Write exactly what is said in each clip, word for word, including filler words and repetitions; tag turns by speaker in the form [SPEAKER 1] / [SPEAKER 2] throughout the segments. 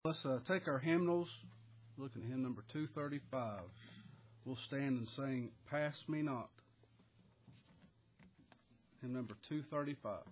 [SPEAKER 1] Let's uh, take our hymnals, looking at hymn number two thirty-five. We'll stand and sing, Pass Me Not. Hymn number two thirty-five.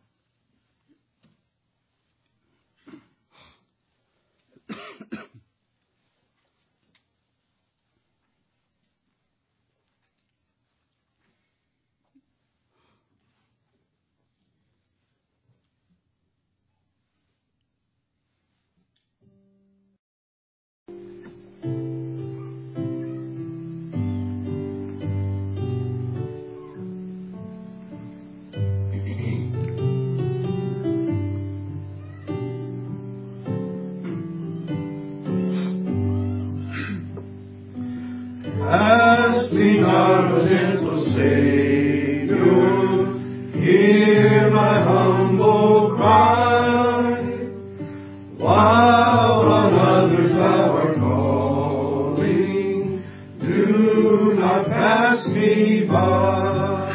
[SPEAKER 2] Pass me not, O gentle Savior, hear my humble cry. While on others thou art calling, do not pass me by.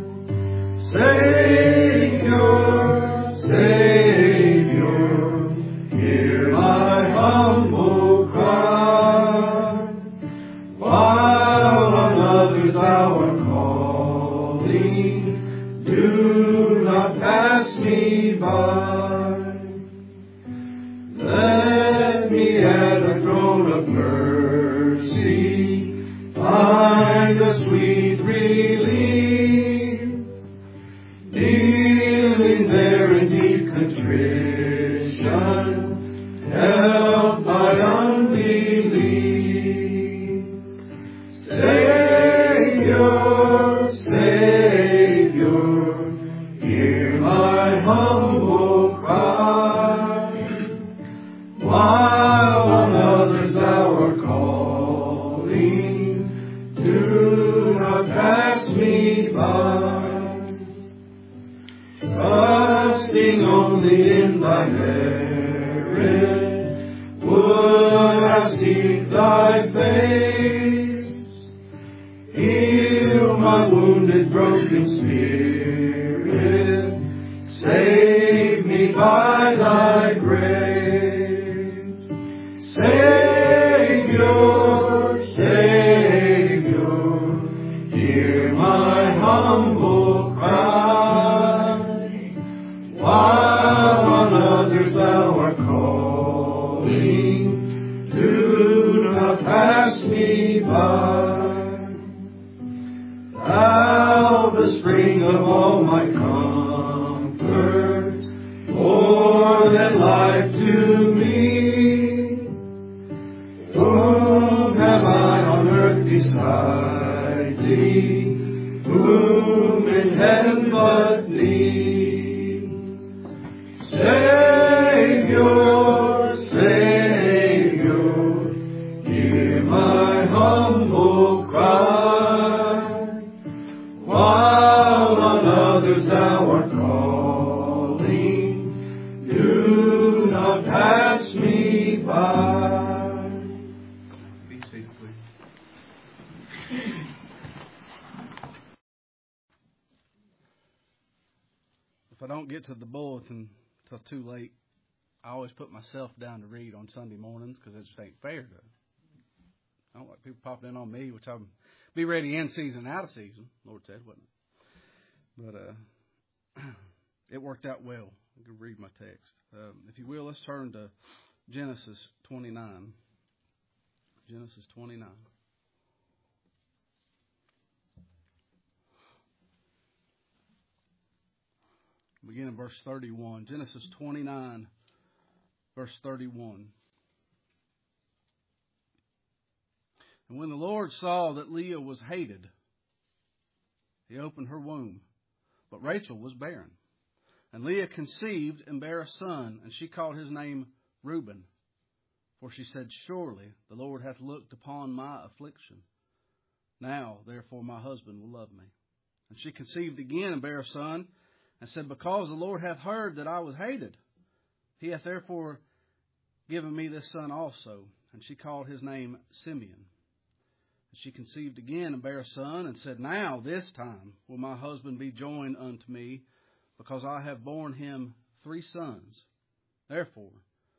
[SPEAKER 2] Savior, Savior, hear my humble cry. While on others thou art calling, do not pass me by. Let me at the throne of mercy find a sweet relief, kneeling there in deep contrition, help my unbelief. Savior, Savior, hear my humble cry. While on others thou art calling, do not pass me by. Trusting only in thy merit, would I seek thy face. Heal my wounded, broken spirit, save me by thy grace. Savior, Savior, hear my humble cry. While on others thou art calling, do not pass me by. Thou, the spring of all my comfort, more than life to me. Whom have I on earth beside thee? Whom in heaven but thee? Savior, Savior, hear my humble cry. While on others thou art calling, do not pass me by. Be seated, please.
[SPEAKER 1] If I don't get to the bulletin till too late, I always put myself down to read on Sunday mornings because it just ain't fair to. I don't like people popping in on me, which I'll be ready in season, out of season. Lord said, wasn't it? But uh, it worked out well. I can read my text. Um, if you will, let's turn to Genesis twenty-nine. Genesis twenty-nine. Begin in verse thirty-one. Genesis twenty-nine, verse thirty-one. And when the Lord saw that Leah was hated, he opened her womb. But Rachel was barren. And Leah conceived and bare a son, and she called his name Reuben. For she said, Surely the Lord hath looked upon my affliction. Now, therefore, my husband will love me. And she conceived again and bare a son, and said, Because the Lord hath heard that I was hated, he hath therefore given me this son also. And she called his name Simeon. And she conceived again and bare a son, and said, Now this time will my husband be joined unto me, because I have borne him three sons. Therefore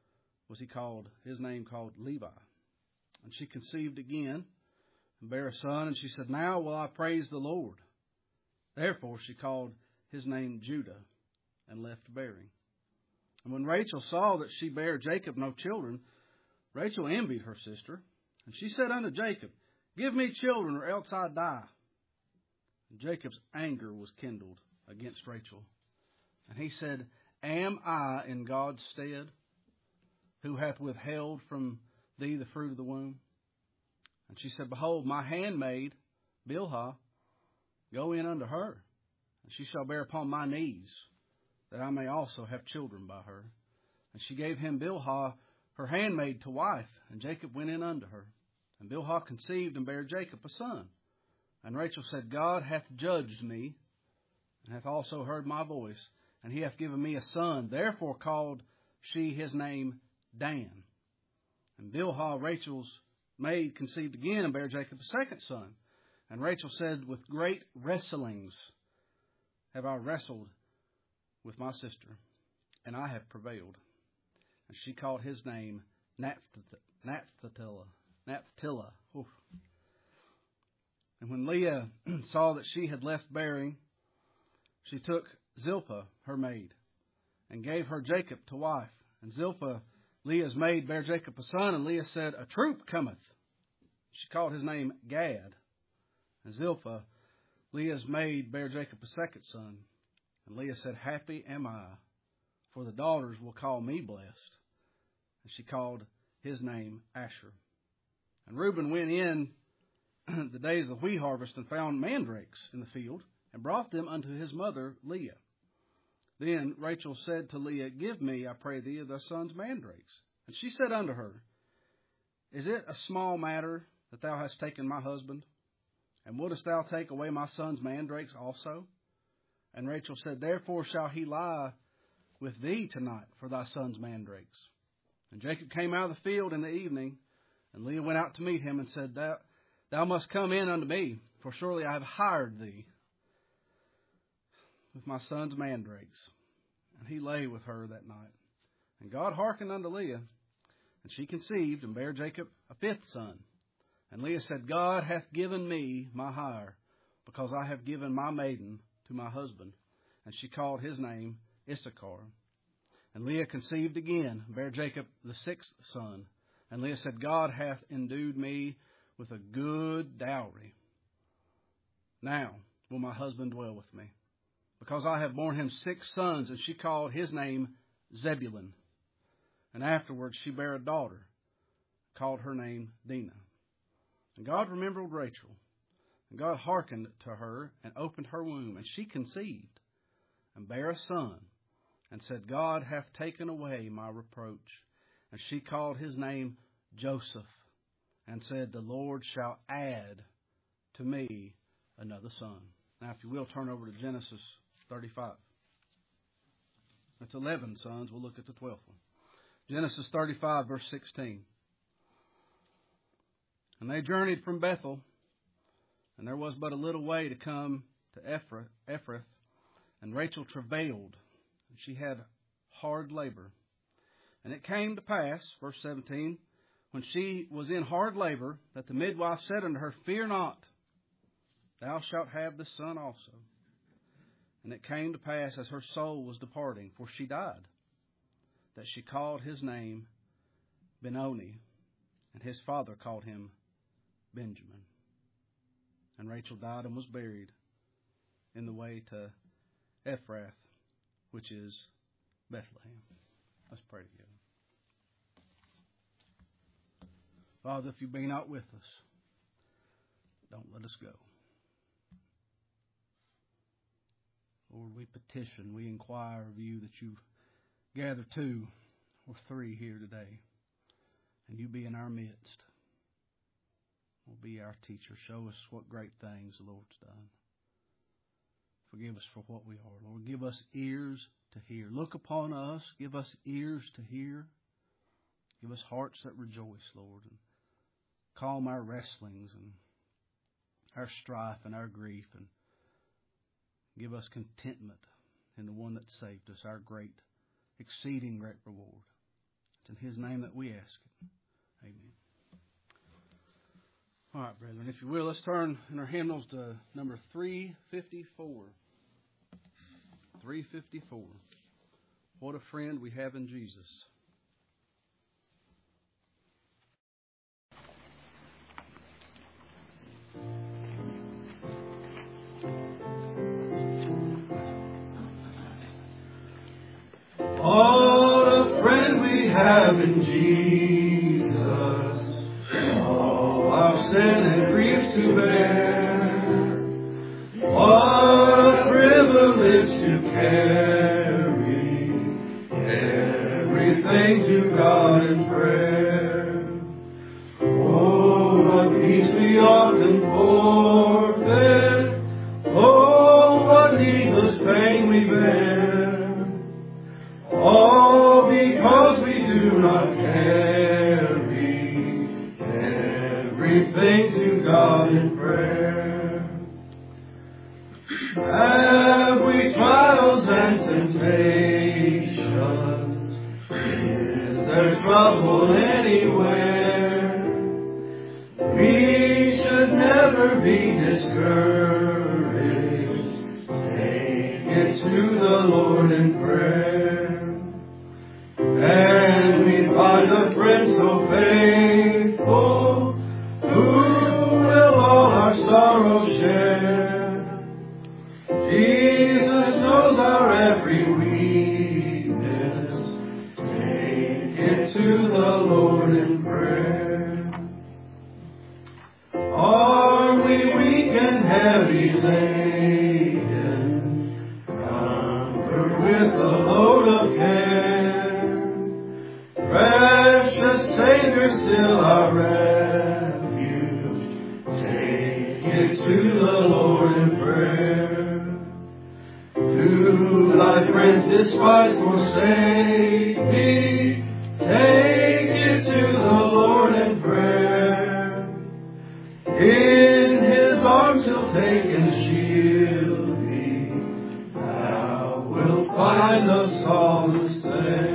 [SPEAKER 1] was he called, his name called Levi. And she conceived again and bare a son, and she said, Now will I praise the Lord. Therefore she called his name Judah, and left bearing. And when Rachel saw that she bare Jacob no children, Rachel envied her sister, and she said unto Jacob, Give me children, or else I die. And Jacob's anger was kindled against Rachel. And he said, Am I in God's stead, who hath withheld from thee the fruit of the womb? And she said, Behold, my handmaid, Bilhah, go in unto her, and she shall bear upon my knees, that I may also have children by her. And she gave him Bilhah, her handmaid, to wife, and Jacob went in unto her. And Bilhah conceived and bare Jacob a son. And Rachel said, God hath judged me, and hath also heard my voice, and he hath given me a son. Therefore called she his name Dan. And Bilhah, Rachel's maid, conceived again and bare Jacob a second son. And Rachel said, With great wrestlings have I wrestled with my sister, and I have prevailed. And she called his name Naphtali. Naphtali. Oof. And when Leah saw that she had left bearing, she took Zilpah, her maid, and gave her Jacob to wife. And Zilpah, Leah's maid, bare Jacob a son, and Leah said, A troop cometh. She called his name Gad. And Zilpah, Leah's maid, bare Jacob a second son. And Leah said, Happy am I, for the daughters will call me blessed. And she called his name Asher. And Reuben went in the days of wheat harvest and found mandrakes in the field, and brought them unto his mother Leah. Then Rachel said to Leah, Give me, I pray thee, of thy son's mandrakes. And she said unto her, Is it a small matter that thou hast taken my husband? And wouldest thou take away my son's mandrakes also? And Rachel said, Therefore shall he lie with thee tonight for thy son's mandrakes. And Jacob came out of the field in the evening, and Leah went out to meet him, and said, Thou, thou must come in unto me, for surely I have hired thee with my son's mandrakes. And he lay with her that night. And God hearkened unto Leah, and she conceived, and bare Jacob a fifth son. And Leah said, God hath given me my hire, because I have given my maiden to my husband. And she called his name Issachar. And Leah conceived again, and bare Jacob the sixth son. And Leah said, God hath endued me with a good dowry. Now will my husband dwell with me, because I have borne him six sons. And she called his name Zebulun. And afterwards she bare a daughter, called her name Dinah. And God remembered Rachel, and God hearkened to her, and opened her womb. And she conceived, and bare a son, and said, God hath taken away my reproach. And she called his name Joseph, and said, The Lord shall add to me another son. Now, if you will, turn over to Genesis thirty-five. That's eleven sons. We'll look at the twelfth one. Genesis thirty-five, verse sixteen. And they journeyed from Bethel, and there was but a little way to come to Ephrath, Ephrath and Rachel travailed, and she had hard labor. And it came to pass, verse seventeen, when she was in hard labor, that the midwife said unto her, Fear not, thou shalt have this son also. And it came to pass, as her soul was departing, for she died, that she called his name Benoni, and his father called him Benjamin. And Rachel died and was buried in the way to Ephrath, which is Bethlehem. Let's pray together. Father, if you be not with us, don't let us go. Lord, we petition, we inquire of you that you gather two or three here today, and you be in our midst. Will be our teacher. Show us what great things the Lord's done. Forgive us for what we are, Lord. Give us ears to hear. Look upon us. Give us ears to hear. Give us hearts that rejoice, Lord. And calm our wrestlings and our strife and our grief. And give us contentment in the one that saved us, our great, exceeding great reward. in His name that we ask it. Amen. All right, brethren, if you will, let's turn in our hymnals to number three fifty-four. three fifty-four. What a friend we have in Jesus.
[SPEAKER 2] What a friend we have in Jesus, all our sin and grief to bear. What a privilege to carry everything to God in prayer. Oh, what peace we often forfeit. Oh, what needless pain we bear. All because we do not carry everything to God in prayer. Have we trials and temptations? Is there trouble anywhere? We should never be discouraged. Take it to the Lord in prayer. And we find a friend so faithful, who will all our sorrows share. Jesus knows our every weakness. Take it to the Lord in prayer. Are we weak and heavy laden, comfort with a load of care? Precious Savior, still our refuge. Take it to the Lord in prayer. Do thy friends despise, forsake thee? Take it to the Lord in prayer. In His arms He'll take and shield thee. Thou wilt find us all to stand.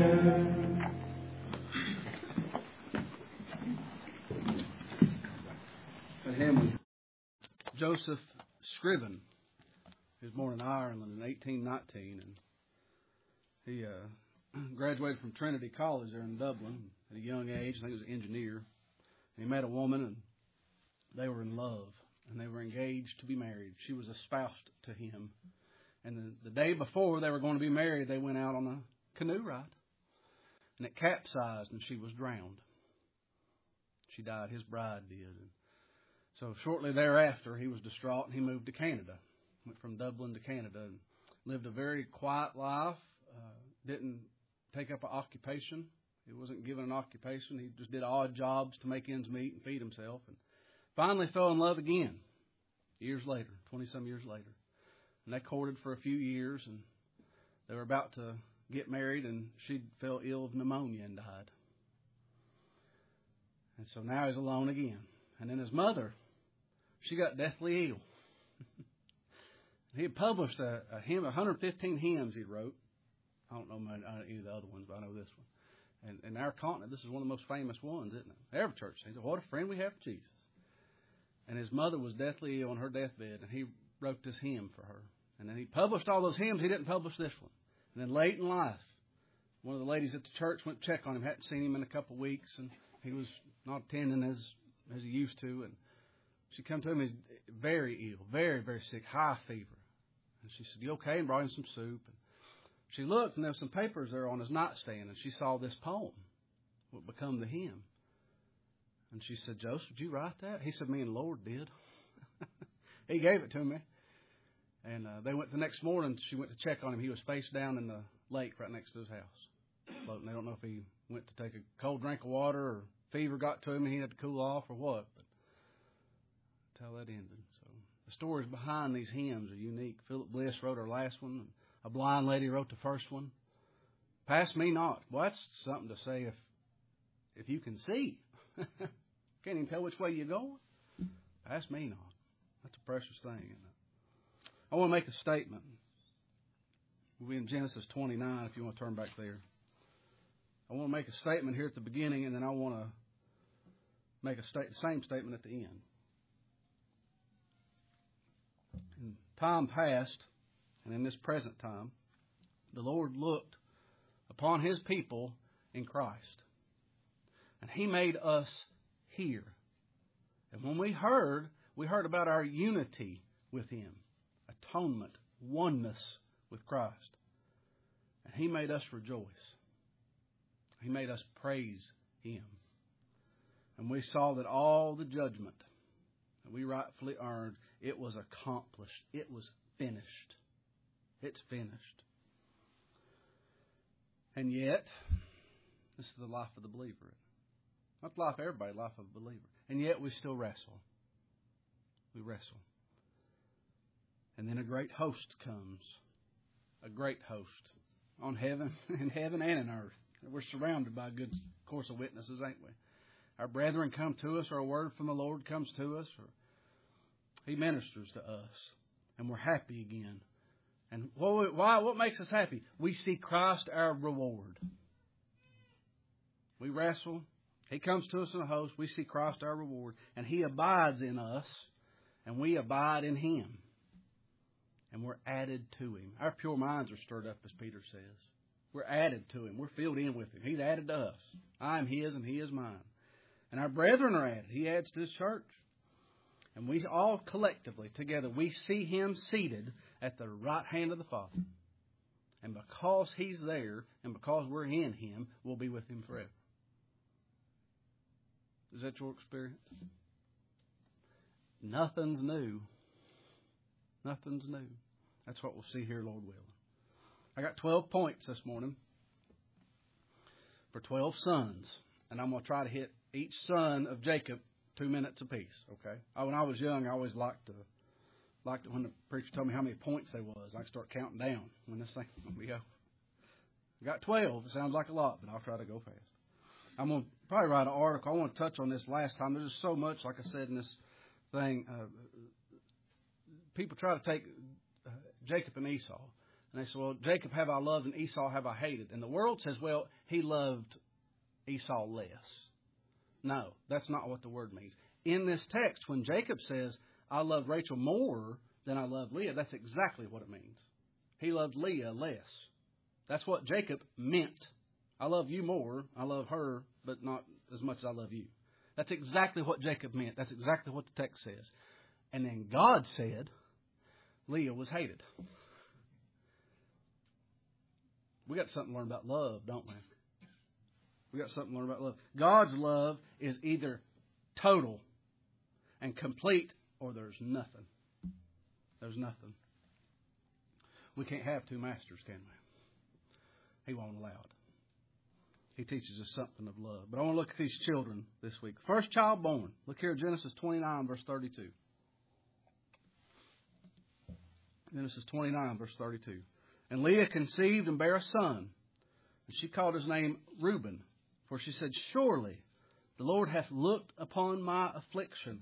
[SPEAKER 1] Him, Joseph Scriven. He was born in Ireland in eighteen nineteen, and he uh, graduated from Trinity College there in Dublin at a young age. I think he was an engineer. And he met a woman, and they were in love, and they were engaged to be married. She was espoused to him. And the, the day before they were going to be married, they went out on a canoe ride, and it capsized, and she was drowned. She died. His bride did. And so shortly thereafter, he was distraught, and he moved to Canada. Went from Dublin to Canada and lived a very quiet life. Uh, didn't take up an occupation. He wasn't given an occupation. He just did odd jobs to make ends meet and feed himself. And finally fell in love again years later, twenty-some years later. And they courted for a few years, and they were about to get married, and she fell ill of pneumonia and died. And so now he's alone again. And then his mother, she got deathly ill. He had published a, a hymn, one hundred fifteen hymns he wrote. I don't know any of the other ones, but I know this one. And in our continent, this is one of the most famous ones, isn't it? Every church sings it. What a friend we have, Jesus. And his mother was deathly ill on her deathbed, and he wrote this hymn for her. And then he published all those hymns. He didn't publish this one. And then late in life, one of the ladies at the church went to check on him. Hadn't seen him in a couple of weeks, and he was not attending as as he used to. And she come to him. He's very ill, very, very sick, high fever. And she said, "You okay?" And brought him some soup. And she looked, and there were some papers there on his nightstand, and she saw this poem, what would become the hymn. And she said, "Joseph, did you write that?" He said, "Me and the Lord did." He gave it to me. And uh, they went the next morning. She went to check on him. He was face down in the lake right next to his house. Floating. They don't know if he went to take a cold drink of water or fever got to him and he had to cool off or what. But that's how that ended. So the stories behind these hymns are unique. Philip Bliss wrote our last one. A blind lady wrote the first one. "Pass me not." Well, that's something to say if if you can see. Can't even tell which way you're going. Pass me not. That's a precious thing, isn't it? I want to make a statement. We'll be in Genesis twenty-nine if you want to turn back there. I want to make a statement here at the beginning, and then I want to make a sta- the same statement at the end. In time past, and in this present time, the Lord looked upon His people in Christ. And He made us here. And when we heard, we heard about our unity with Him. Atonement, oneness with Christ. And He made us rejoice. He made us praise Him. And we saw that all the judgment that we rightfully earned, it was accomplished. It was finished. It's finished. And yet, this is the life of the believer. Not the life of everybody, the life of a believer. And yet we still wrestle. We wrestle. And then a great host comes. A great host. On heaven, in heaven and in earth. We're surrounded by a good course of witnesses, ain't we? Our brethren come to us, or a word from the Lord comes to us, or He ministers to us. And we're happy again. And why? What makes us happy? We see Christ our reward. We wrestle. He comes to us in a host. We see Christ our reward. And He abides in us. And we abide in Him. And we're added to Him. Our pure minds are stirred up, as Peter says. We're added to Him. We're filled in with Him. He's added to us. I am His and He is mine. And our brethren are added. He adds to His church. And we all collectively, together, we see Him seated at the right hand of the Father. And because He's there, and because we're in Him, we'll be with Him forever. Is that your experience? Nothing's new. Nothing's new. That's what we'll see here, Lord willing. I got twelve points this morning for twelve sons. And I'm going to try to hit each son of Jacob two minutes apiece. Okay? I, when I was young, I always liked to, liked it when the preacher told me how many points there was. I could start counting down when this thing we go. I got twelve. It sounds like a lot, but I'll try to go fast. I'm going to probably write an article. I want to touch on this last time. There's just so much, like I said, in this thing. Uh, people try to take uh, Jacob and Esau. And they say, well, Jacob have I loved and Esau have I hated. And the world says, well, he loved Esau less. No, that's not what the word means. In this text, when Jacob says, I love Rachel more than I love Leah, that's exactly what it means. He loved Leah less. That's what Jacob meant. I love you more. I love her, but not as much as I love you. That's exactly what Jacob meant. That's exactly what the text says. And then God said, Leah was hated. We got something to learn about love, don't we? We got something to learn about love. God's love is either total and complete, or there's nothing. There's nothing. We can't have two masters, can we? He won't allow it. He teaches us something of love. But I want to look at these children this week. First child born. Look here, Genesis twenty-nine, verse thirty-two. Genesis twenty-nine, verse thirty-two. And Leah conceived and bare a son. And she called his name Reuben. For she said, surely the Lord hath looked upon my affliction.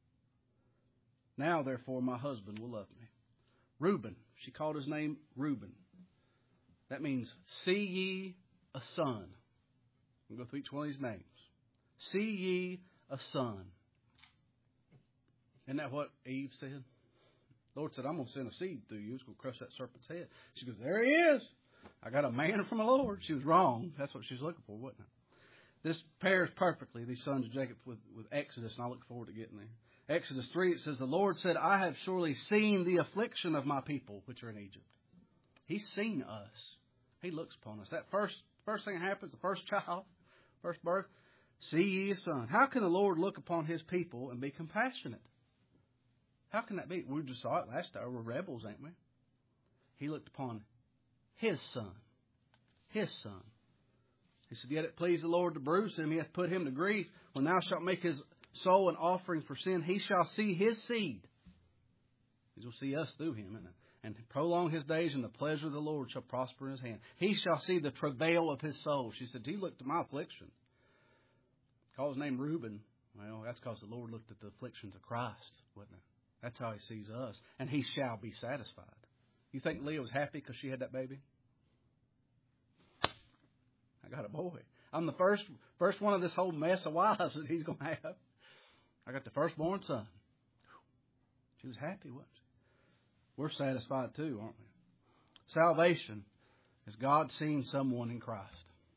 [SPEAKER 1] Now, therefore, my husband will love me. Reuben. She called his name Reuben. That means, see ye a son. We'll go through each one of these names. See ye a son. Isn't that what Eve said? The Lord said, I'm going to send a seed through you. It's going to crush that serpent's head. She goes, there he is. I got a man from the Lord. She was wrong. That's what she was looking for, wasn't it? This pairs perfectly, these sons of Jacob, with, with Exodus, and I look forward to getting there. Exodus three, it says, the Lord said, I have surely seen the affliction of my people, which are in Egypt. He's seen us. He looks upon us. That first first thing that happens, the first child, first birth, see ye a son. How can the Lord look upon His people and be compassionate? How can that be? We just saw it last hour. We're rebels, ain't we? He looked upon His son. His son. He said, yet it pleased the Lord to bruise him. He hath put him to grief. When thou shalt make his soul an offering for sin, he shall see his seed. He will see us through him, isn't it? And prolong his days, and the pleasure of the Lord shall prosper in his hand. He shall see the travail of his soul. She said, he looked at my affliction. Call his name Reuben. Well, that's because the Lord looked at the afflictions of Christ, wasn't it? That's how He sees us. And He shall be satisfied. You think Leah was happy because she had that baby? I got a boy. I'm the first first one of this whole mess of wives that he's going to have. I got the firstborn son. She was happy, wasn't she? We're satisfied too, aren't we? Salvation is God seeing someone in Christ.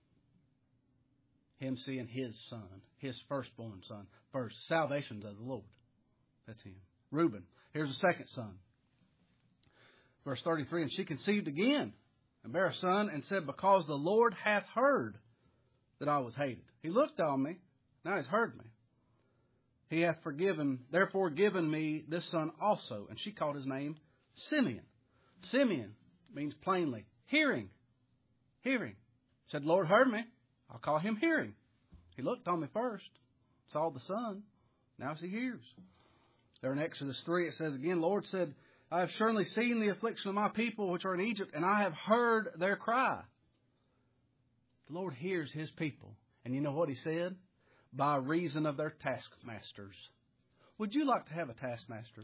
[SPEAKER 1] Him seeing His son, His firstborn son first. Salvation's of the Lord. That's Him. Reuben. Here's the second son. Verse thirty-three, and she conceived again and bare a son and said, because the Lord hath heard that I was hated. He looked on me. Now He's heard me. He hath forgiven, therefore given me this son also. And she called his name Simeon. Simeon means plainly hearing. Hearing. Said, Lord heard me. I'll call him hearing. He looked on me first. Saw the son. Now he hears. There in Exodus three it says again, Lord said, I have surely seen the affliction of my people which are in Egypt, and I have heard their cry. The Lord hears His people. And you know what He said? By reason of their taskmasters. Would you like to have a taskmaster?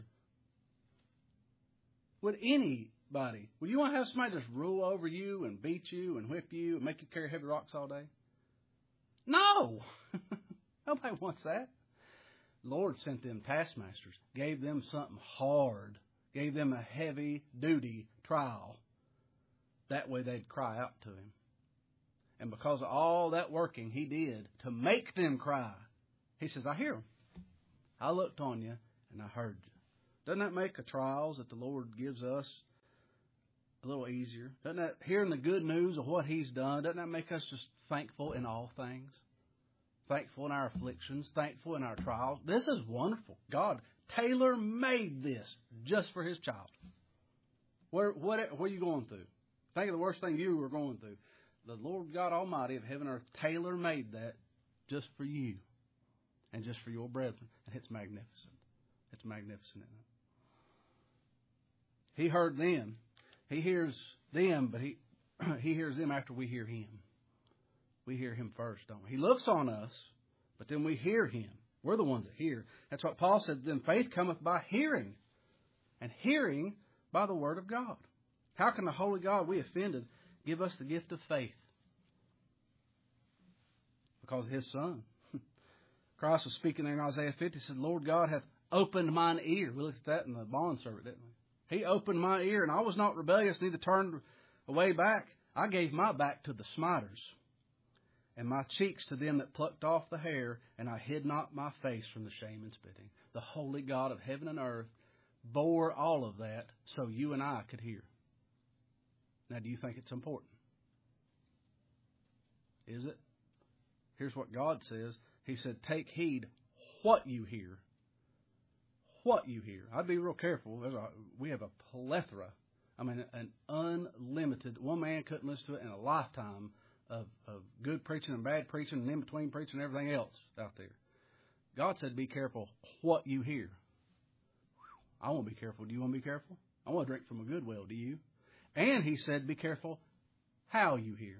[SPEAKER 1] Would anybody? Would you want to have somebody just rule over you and beat you and whip you and make you carry heavy rocks all day? No! Nobody wants that. The Lord sent them taskmasters, gave them something hard, gave them a heavy duty trial. That way they'd cry out to Him. And because of all that working He did to make them cry, He says, I hear them. I looked on you and I heard you. Doesn't that make the trials that the Lord gives us a little easier? Doesn't that, hearing the good news of what He's done, doesn't that make us just thankful in all things? Thankful in our afflictions, thankful in our trials. This is wonderful. God tailor-made this just for His child. Where, what, what are you going through? Think of the worst thing you were going through. The Lord God Almighty of heaven and earth tailor-made that just for you and just for your brethren. And it's magnificent. It's magnificent, isn't it? He heard them. He hears them, but he he hears them after we hear Him. We hear Him first, don't we? He looks on us, but then we hear Him. We're the ones that hear. That's what Paul said. Then faith cometh by hearing, and hearing by the Word of God. How can the holy God we offended give us the gift of faith? Because of His Son. Christ was speaking there in Isaiah fifty. He said, Lord God hath opened mine ear. We looked at that in the bondservant, didn't we? He opened my ear, and I was not rebellious, neither turned away back. I gave my back to the smiters, and my cheeks to them that plucked off the hair, and I hid not my face from the shame and spitting. The holy God of heaven and earth bore all of that so you and I could hear. Now, do you think it's important? Is it? Here's what God says. He said, take heed what you hear. What you hear. I'd be real careful. There's a, we have a plethora. I mean, an unlimited. One man couldn't listen to it in a lifetime of, of good preaching and bad preaching and in-between preaching and everything else out there. God said, be careful what you hear. I want to be careful. Do you want to be careful? I want to drink from a good well. Do you? And He said, be careful how you hear.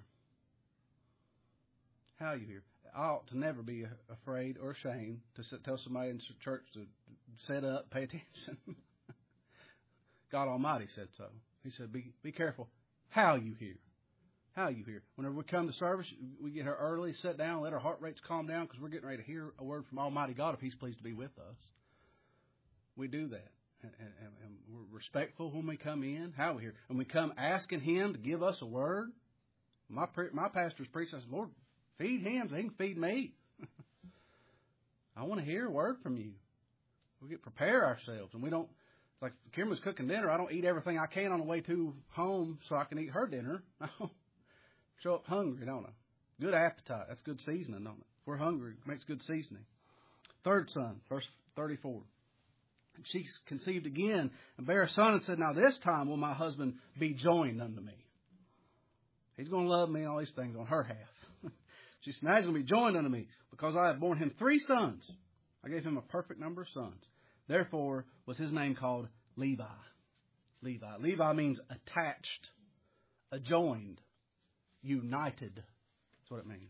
[SPEAKER 1] How you hear. I ought to never be afraid or ashamed to sit, tell somebody in church to set up, pay attention. God Almighty said so. He said, be, be careful how you hear. How you hear. Whenever we come to service, we get here early, sit down, let our heart rates calm down because we're getting ready to hear a word from Almighty God if He's pleased to be with us. We do that. And, and, and we're respectful when we come in. How we hear. And we come asking Him to give us a word. My my pastor's preaching. I said, Lord, feed him so he can feed me. I want to hear a word from you. We get prepare ourselves, and we don't. It's like Kimberly's cooking dinner. I don't eat everything I can on the way to home so I can eat her dinner. Show up hungry, don't I? Good appetite. That's good seasoning, don't it? If we're hungry, it makes good seasoning. Third son, verse thirty-four. And she conceived again and bare a son and said, now this time will my husband be joined unto me. He's going to love me and all these things on her half. She said, now he's going to be joined unto me because I have borne him three sons. I gave him a perfect number of sons. Therefore was his name called Levi. Levi. Levi means attached, adjoined, united. That's what it means.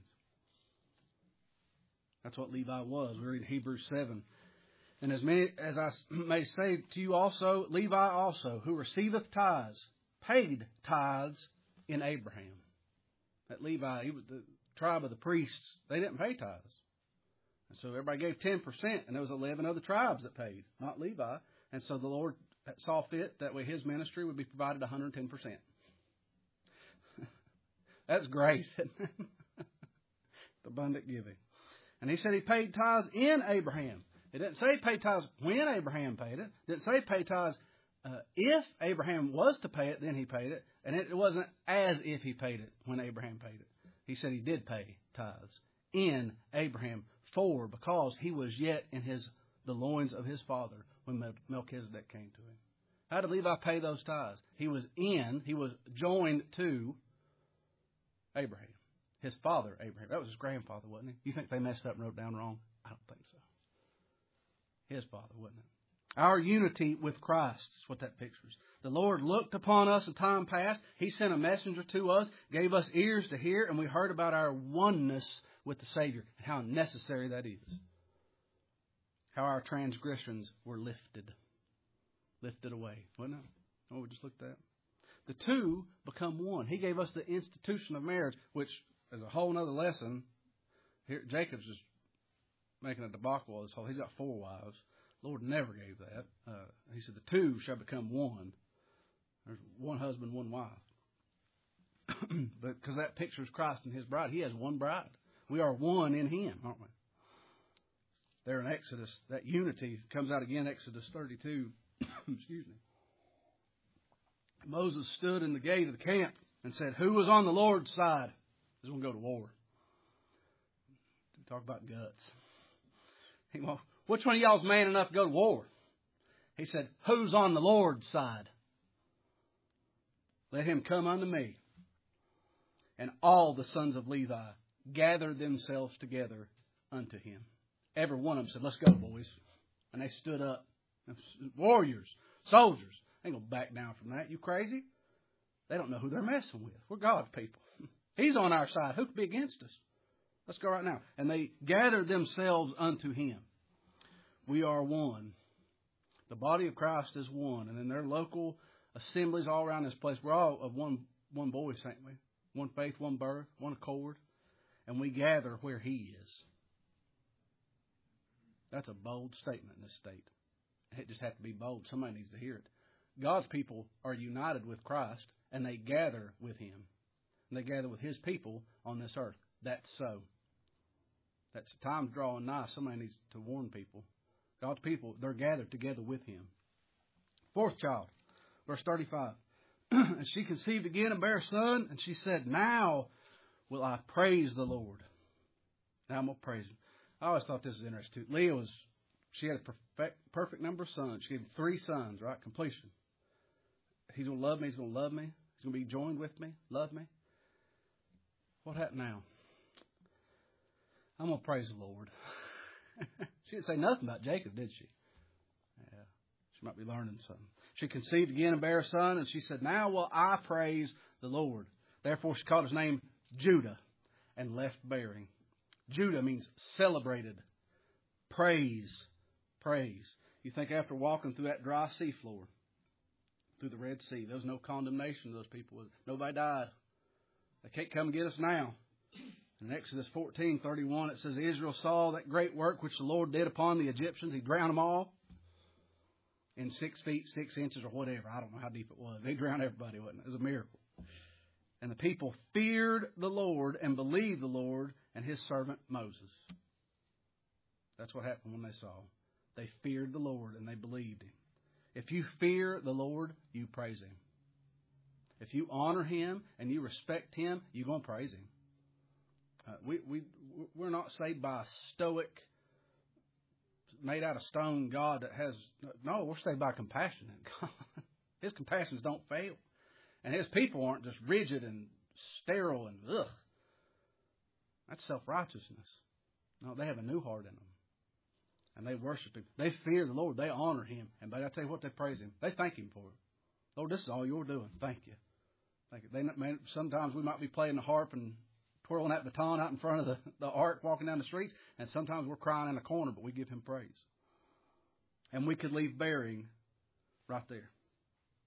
[SPEAKER 1] That's what Levi was. We read Hebrews seven. And as many as I may say to you also, Levi also, who receiveth tithes, paid tithes in Abraham. That Levi, he was the, tribe of the priests, they didn't pay tithes. And so everybody gave ten percent, and there was eleven other tribes that paid, not Levi. And so the Lord saw fit that way his ministry would be provided one hundred ten percent. That's grace, isn't it? Abundant giving. And he said he paid tithes in Abraham. It didn't say pay tithes when Abraham paid it. It didn't say pay tithes uh, if Abraham was to pay it, then he paid it. And it wasn't as if he paid it when Abraham paid it. He said he did pay tithes in Abraham for, because he was yet in his the loins of his father when Melchizedek came to him. How did Levi pay those tithes? He was in, he was joined to Abraham. His father, Abraham. That was his grandfather, wasn't he? You think they messed up and wrote down wrong? I don't think so. His father, wasn't it? Our unity with Christ is what that pictures. The Lord looked upon us in time past. He sent a messenger to us, gave us ears to hear, and we heard about our oneness with the Savior and how necessary that is. How our transgressions were lifted. Lifted away. Wasn't it? Oh, we just looked at. The two become one. He gave us the institution of marriage, which is a whole other lesson. Here, Jacob's just making a debacle of this whole. He's got four wives. The Lord never gave that. Uh, he said the two shall become one. There's one husband, one wife. But because that pictures Christ and His bride. He has one bride. We are one in Him, aren't we? There in Exodus, that unity comes out again, Exodus thirty-two. Excuse me. Moses stood in the gate of the camp and said, "Who was on the Lord's side is going to go to war." Talk about guts. He went, "Which one of y'all is man enough to go to war?" He said, "Who's on the Lord's side? Let him come unto me." And all the sons of Levi gathered themselves together unto him. Every one of them said, "Let's go, boys." And they stood up. Warriors, soldiers. They ain't going to back down from that. You crazy? They don't know who they're messing with. We're God's people. He's on our side. Who could be against us? Let's go right now. And they gathered themselves unto him. We are one. The body of Christ is one. And in their local assemblies all around this place, we're all of one, one voice, ain't we? One faith, one birth, one accord. And we gather where He is. That's a bold statement in this state. It just has to be bold. Somebody needs to hear it. God's people are united with Christ, and they gather with Him. And they gather with His people on this earth. That's so. That's time's drawing nigh. Somebody needs to warn people. God's people, they're gathered together with Him. Fourth child, verse thirty-five. And she conceived again and bare a son, and she said, "Now will I praise the Lord." Now I'm going to praise Him. I always thought this was interesting too. Leah was, she had a perfect, perfect number of sons. She gave him three sons, right? Completion. He's going to love me. He's going to love me. He's going to be joined with me. Love me. What happened now? I'm going to praise the Lord. She didn't say nothing about Jacob, did she? Yeah. She might be learning something. She conceived again and bare a son, and she said, "Now will I praise the Lord." Therefore she called his name Judah and left bearing. Judah means celebrated. Praise. Praise. You think after walking through that dry sea floor, through the Red Sea, there was no condemnation to those people. Nobody died. They can't come get us now. In Exodus fourteen thirty-one, it says, Israel saw that great work which the Lord did upon the Egyptians. He drowned them all in six feet, six inches or whatever. I don't know how deep it was. They drowned everybody, wasn't it? It was a miracle. And the people feared the Lord and believed the Lord and His servant Moses. That's what happened when they saw. They feared the Lord and they believed Him. If you fear the Lord, you praise Him. If you honor Him and you respect Him, you're going to praise Him. Uh, we, we, we're not saved by a stoic, made out of stone God that has... No, we're saved by compassionate God. His compassions don't fail. And His people aren't just rigid and sterile and ugh. That's self-righteousness. No, they have a new heart in them. And they worship Him. They fear the Lord. They honor Him. And but I tell you what, they praise Him. They thank Him for it. Lord, this is all You're doing. Thank You. Thank You. They, man, sometimes we might be playing the harp and twirling that baton out in front of the, the ark, walking down the streets. And sometimes we're crying in a corner, but we give Him praise. And we could leave bearing right there.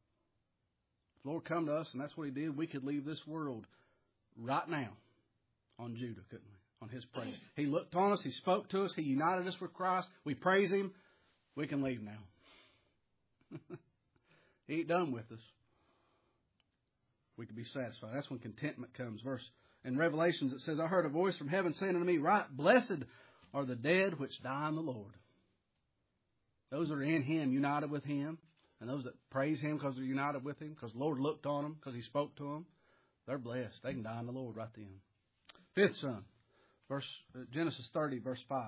[SPEAKER 1] If the Lord come to us, and that's what He did, we could leave this world right now on Judah, couldn't we? On His praise. He looked on us. He spoke to us. He united us with Christ. We praise Him. We can leave now. He ain't done with us. We can be satisfied. That's when contentment comes. Verse in Revelations it says, I heard a voice from heaven saying unto me, right, blessed are the dead which die in the Lord. Those that are in Him, united with Him, and those that praise Him because they're united with Him, because the Lord looked on them, because He spoke to them, they're blessed. They can die in the Lord right then. Fifth son, verse uh, Genesis thirty, verse five.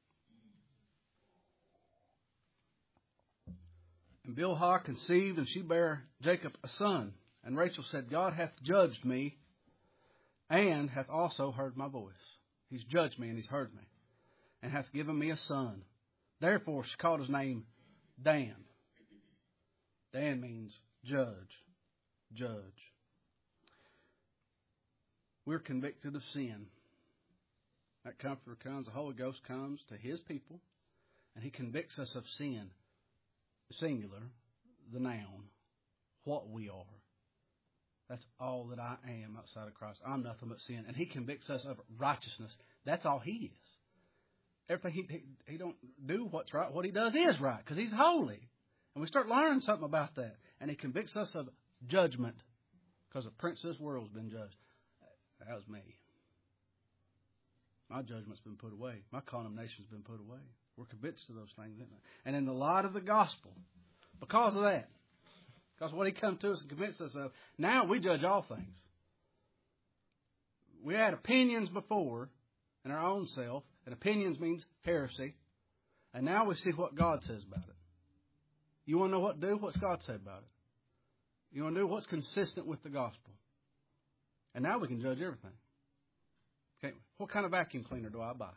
[SPEAKER 1] And Bilhah conceived, and she bare Jacob a son. And Rachel said, God hath judged me, and hath also heard my voice. He's judged me, and He's heard me, and hath given me a son. Therefore she called his name Dan. Dan means judge, judge. We're convicted of sin. That Comforter comes, the Holy Ghost comes to His people, and He convicts us of sin. Singular, the noun, what we are. That's all that I am outside of Christ. I'm nothing but sin. And He convicts us of righteousness. That's all He is. Everything He, he, he don't do what's right. What He does is right because He's holy. And we start learning something about that. And He convicts us of judgment because the prince of this world has been judged. That was me. My judgment's been put away. My condemnation's been put away. We're convinced of those things, isn't it? And in the light of the gospel, because of that, because what He come to us and convinced us of, now we judge all things. We had opinions before in our own self, and opinions means heresy. And now we see what God says about it. You want to know what to do? What's God say about it? You want to do what's consistent with the gospel? And now we can judge everything. Okay, what kind of vacuum cleaner do I buy?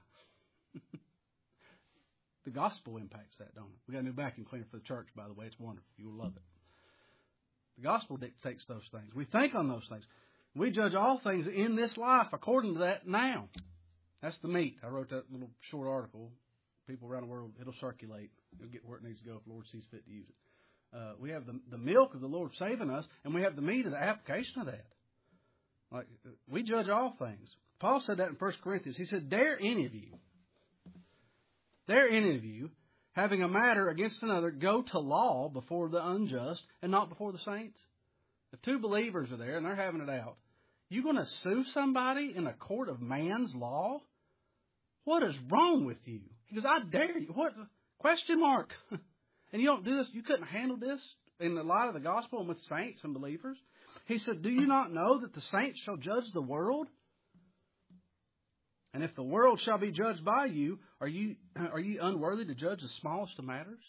[SPEAKER 1] The gospel impacts that, don't it? We got a new vacuum cleaner for the church, by the way. It's wonderful. You'll love it. The gospel dictates those things. We think on those things. We judge all things in this life according to that now. That's the meat. I wrote that little short article. People around the world, it'll circulate. It'll get where it needs to go if the Lord sees fit to use it. Uh, we have the, the milk of the Lord saving us, and we have the meat of the application of that. Like we judge all things. Paul said that in First Corinthians. He said, dare any of you, dare any of you, having a matter against another, go to law before the unjust and not before the saints? If two believers are there and they're having it out, you going to sue somebody in a court of man's law? What is wrong with you? He goes, I dare you. What? Question mark. And you don't do this. You couldn't handle this in the light of the gospel and with saints and believers. He said, do you not know that the saints shall judge the world? And if the world shall be judged by you, are you are you unworthy to judge the smallest of matters?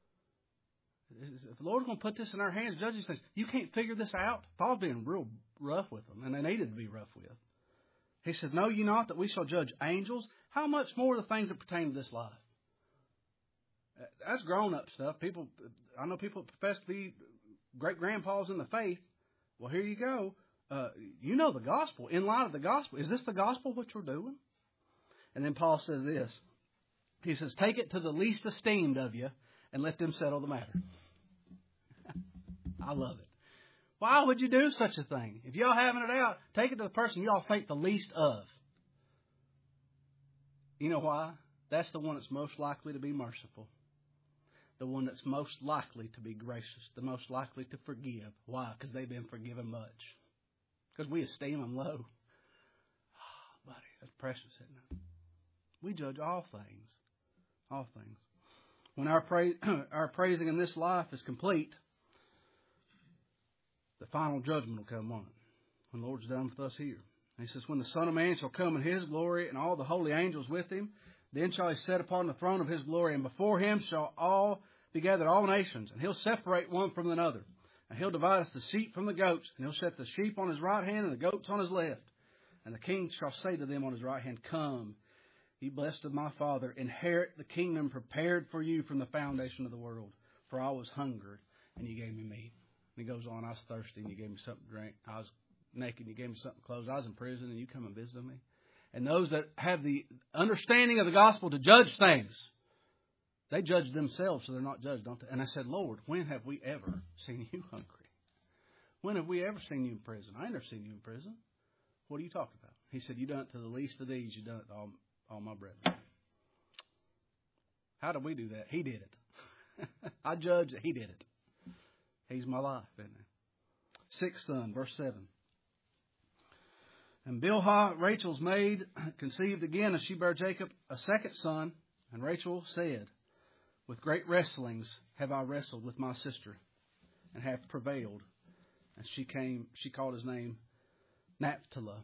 [SPEAKER 1] If the Lord's going to put this in our hands, judge these things, you can't figure this out. Paul's being real rough with them, and they needed to be rough with. He said, know you not that we shall judge angels? How much more the things that pertain to this life? That's grown-up stuff. People, I know people profess to be great-grandpas in the faith. Well, here you go. Uh, you know the gospel. In light of the gospel, is this the gospel what you're doing? And then Paul says this. He says, take it to the least esteemed of you and let them settle the matter. I love it. Why would you do such a thing? If y'all having it out, take it to the person y'all think the least of. You know why? That's the one that's most likely to be merciful. The one that's most likely to be gracious. The most likely to forgive. Why? Because they've been forgiven much. Because we esteem them low. Oh, buddy, that's precious, isn't it? We judge all things. All things. When our, pra- our praising in this life is complete, the final judgment will come on it. When the Lord's done with us here. And he says, when the Son of Man shall come in His glory and all the holy angels with Him, then shall He sit upon the throne of His glory, and before Him shall all be gathered, all nations, and He'll separate one from another. And He'll divide us the sheep from the goats, and He'll set the sheep on His right hand and the goats on His left. And the King shall say to them on His right hand, come, ye blessed of my Father, inherit the kingdom prepared for you from the foundation of the world. For I was hungry, and you gave me meat. And he goes on, I was thirsty, and you gave me something to drink. I was naked, and you gave me something to clothes. I was in prison, and you come and visit me. And those that have the understanding of the gospel to judge things, they judge themselves, so they're not judged, don't they? And I said, Lord, when have we ever seen you hungry? When have we ever seen you in prison? I ain't never seen you in prison. What are you talking about? He said, you done it to the least of these. You done it to all, all my brethren. How did we do that? He did it. I judge that he did it. He's my life, isn't he? Sixth son, verse seven. And Bilhah, Rachel's maid, conceived again, and she bare Jacob a second son. And Rachel said, with great wrestlings have I wrestled with my sister, and have prevailed. And she came, she called his name Naphtali.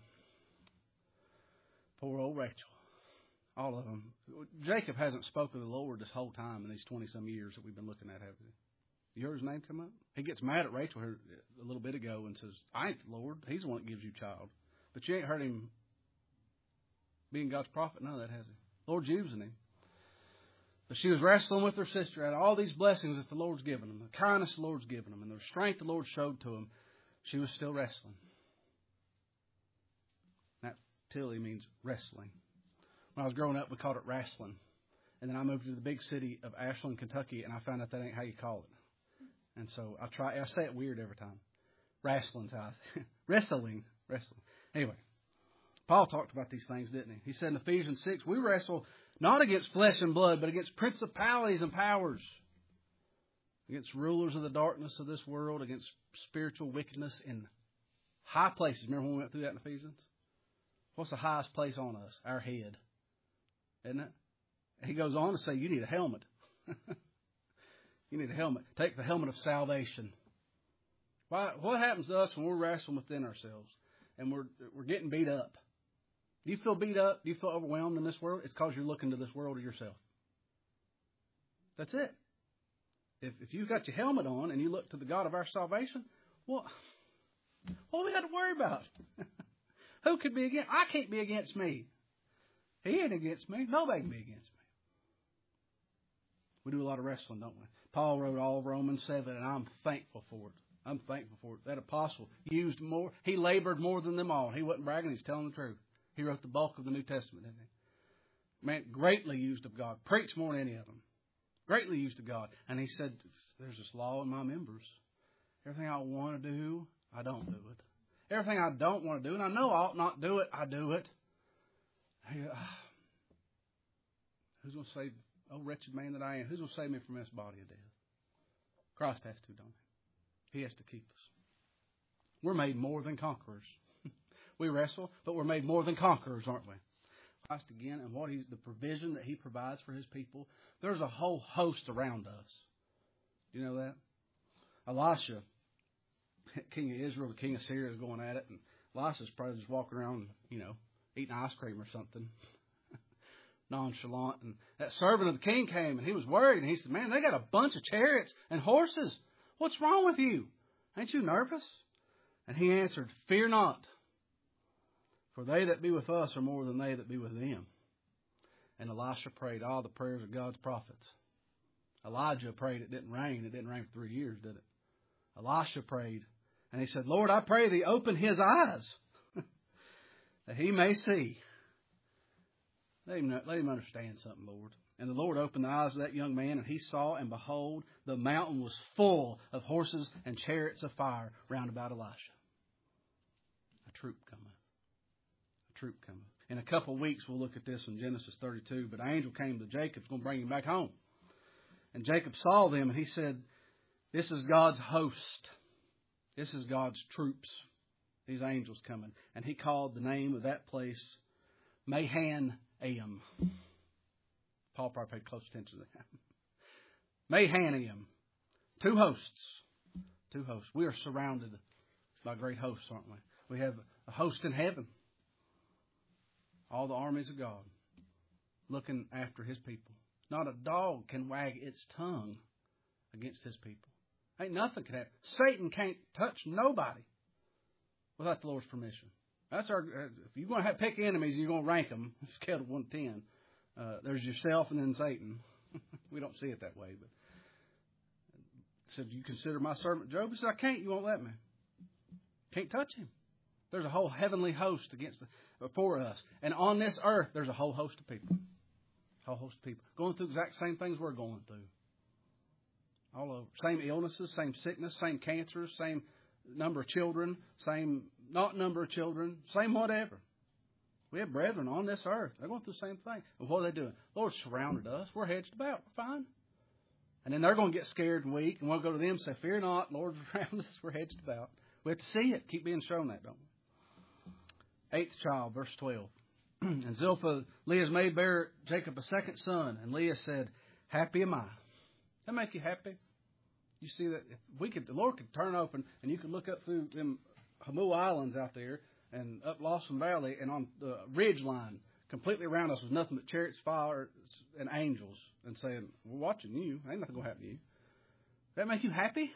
[SPEAKER 1] Poor old Rachel. All of them. Jacob hasn't spoken to the Lord this whole time in these twenty-some years that we've been looking at, have he? You heard his name come up? He gets mad at Rachel here a little bit ago and says, I ain't the Lord. He's the one that gives you child. But you ain't heard him being God's prophet. None of that, has he? The Lord's using him. But she was wrestling with her sister out of all these blessings that the Lord's given them, the kindness the Lord's given them, and the strength the Lord showed to them. She was still wrestling. Naphtali means wrestling. When I was growing up, we called it wrestling. And then I moved to the big city of Ashland, Kentucky, and I found out that ain't how you call it. And so I try. I say it weird every time. Wrestling, wrestling, wrestling. Anyway, Paul talked about these things, didn't he? He said in Ephesians six, we wrestle not against flesh and blood, but against principalities and powers, against rulers of the darkness of this world, against spiritual wickedness in high places. Remember when we went through that in Ephesians? What's the highest place on us? Our head. Isn't it? He goes on to say, you need a helmet. You need a helmet. Take the helmet of salvation. Why, what happens to us when we're wrestling within ourselves and we're we're getting beat up? Do you feel beat up? Do you feel overwhelmed in this world? It's because you're looking to this world or yourself. That's it. If if you've got your helmet on and you look to the God of our salvation, well, what do we got to worry about? Who could be against? I can't be against me. He ain't against me. Nobody can be against me. We do a lot of wrestling, don't we? Paul wrote all of Romans seven, and I'm thankful for it. I'm thankful for it. That apostle used more. He labored more than them all. He wasn't bragging. He's telling the truth. He wrote the bulk of the New Testament, didn't he? Man, greatly used of God. Preached more than any of them. Greatly used of God. And he said, there's this law in my members. Everything I want to do, I don't do it. Everything I don't want to do, and I know I ought not do it, I do it. Hey, uh, who's going to save, oh wretched man that I am, who's going to save me from this body of death? Christ has to, don't he? He has to keep us. We're made more than conquerors. We wrestle, but we're made more than conquerors, aren't we? Christ again, and what he's, the provision that he provides for his people. There's a whole host around us. You know that? Elisha, king of Israel, the king of Syria, is going at it, and Elisha's probably just walking around, you know, eating ice cream or something, nonchalant. And that servant of the king came, and he was worried, and he said, man, they got a bunch of chariots and horses. What's wrong with you? Ain't you nervous? And he answered, fear not, for they that be with us are more than they that be with them. And Elisha prayed all the prayers of God's prophets. Elijah prayed it didn't rain. It didn't rain for three years, did it? Elisha prayed, and he said, Lord, I pray thee open his eyes that he may see. Let him, let him understand something, Lord. And the Lord opened the eyes of that young man, and he saw, and behold, the mountain was full of horses and chariots of fire round about Elisha. A troop cometh. A troop cometh. In a couple of weeks, we'll look at this in Genesis thirty-two. But an angel came to Jacob, going to bring him back home. And Jacob saw them, and he said, this is God's host. This is God's troops. These angels coming. And he called the name of that place Mahanaim. Paul probably paid close attention to that. Mahanaim. Two hosts. Two hosts. We are surrounded by great hosts, aren't we? We have a host in heaven. All the armies of God looking after his people. Not a dog can wag its tongue against his people. Ain't nothing can happen. Satan can't touch nobody without the Lord's permission. That's our. If you're going to have, pick enemies, and you're going to rank them, scale of one to ten. Uh, there's yourself and then Satan. We don't see it that way, but said, "Do you consider my servant Job?" He said, "I can't. You won't let me. Can't touch him." There's a whole heavenly host against the, for us, and on this earth, there's a whole host of people. A whole host of people going through the exact same things we're going through. All over. Same illnesses, same sickness, same cancers, same number of children, same not number of children, same whatever. We have brethren on this earth. They're going through the same thing. And what are they doing? The Lord surrounded us. We're hedged about. We're fine. And then they're going to get scared and weak, and we'll go to them and say, fear not, the Lord's around us. We're hedged about. We have to see it. Keep being shown that, don't we? Eighth child, verse twelve. And Zilpah, Leah's maid, bare Jacob a second son. And Leah said, happy am I. Does that make you happy? You see that if we could, the Lord could turn open, and you could look up through them Hamu Islands out there, and up Lawson Valley, and on the ridge line, completely around us was nothing but chariots, fire, and angels, and saying, we're watching you. Ain't nothing going to happen to you. Does that make you happy?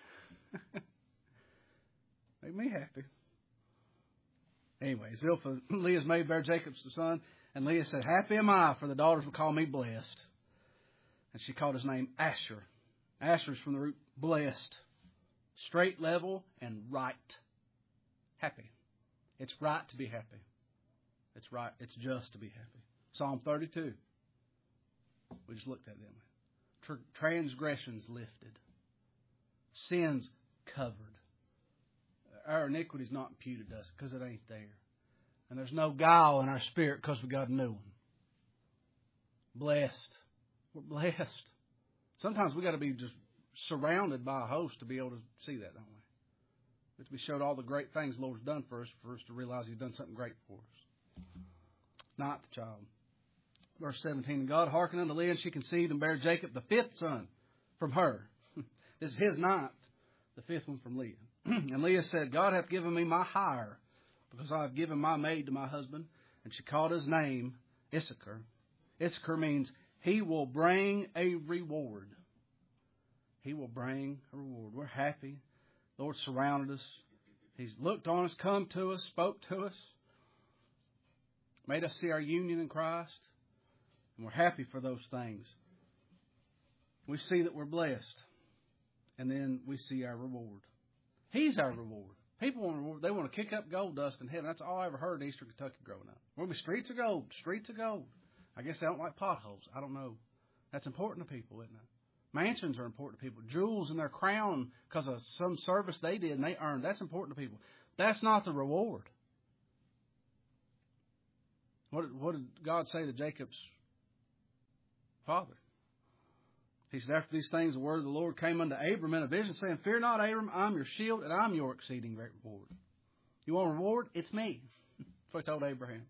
[SPEAKER 1] Make me happy. Anyway, Zilpah, Leah's maid, bare Jacob's son, and Leah said, happy am I, for the daughters will call me blessed. And she called his name Asher. Asher is from the root blessed, straight, level, and right. Happy. It's right to be happy. It's right. It's just to be happy. Psalm thirty-two. We just looked at them. Tr- transgressions lifted. Sins covered. Our iniquity is not imputed to us because it ain't there. And there's no guile in our spirit because we got a new one. Blessed. We're blessed. Sometimes we got to be just surrounded by a host to be able to see that, don't we? We have to be showed all the great things the Lord's done for us for us to realize He's done something great for us. Ninth child. Verse seventeen. And God hearkened unto Leah, and she conceived and bare Jacob the fifth son from her. This is his ninth, the fifth one from Leah. And Leah said, God hath given me my hire, because I have given my maid to my husband. And she called his name Issachar. Issachar means he will bring a reward. He will bring a reward. We're happy. The Lord surrounded us. He's looked on us, come to us, spoke to us, made us see our union in Christ. And we're happy for those things. We see that we're blessed. And then we see our reward. He's our reward. People want reward. They want to kick up gold dust in heaven. That's all I ever heard in Eastern Kentucky growing up. We'll be streets of gold, streets of gold. I guess they don't like potholes. I don't know. That's important to people, isn't it? Mansions are important to people. Jewels in their crown because of some service they did and they earned. That's important to people. That's not the reward. What did, what did God say to Jacob's father? He said, after these things, the word of the Lord came unto Abram in a vision, saying, fear not, Abram, I'm your shield, and I'm your exceeding great reward. You want a reward? It's me. That's what he told Abraham.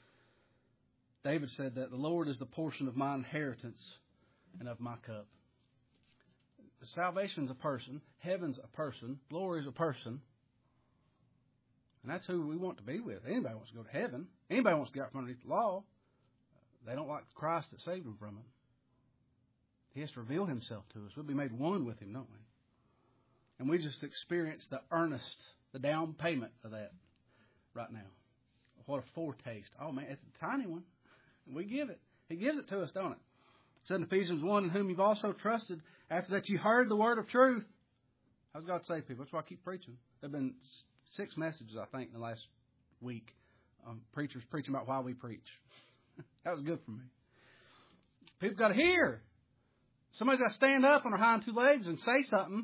[SPEAKER 1] David said that the Lord is the portion of my inheritance and of my cup. Salvation's a person. Heaven's a person. Glory's a person. And that's who we want to be with. Anybody wants to go to heaven. Anybody wants to get out from underneath the law. They don't like Christ that saved them from it. He has to reveal Himself to us. We'll be made one with Him, don't we? And we just experience the earnest, the down payment of that right now. What a foretaste. Oh, man, it's a tiny one. We give it. He gives it to us, don't it? It said in Ephesians one, in whom you've also trusted, after that you heard the word of truth. How's God save people? That's why I keep preaching. There have been six messages, I think, in the last week. Um, preachers preaching about why we preach. That was good for me. People got to hear. Somebody's got to stand up on their hind two legs and say something.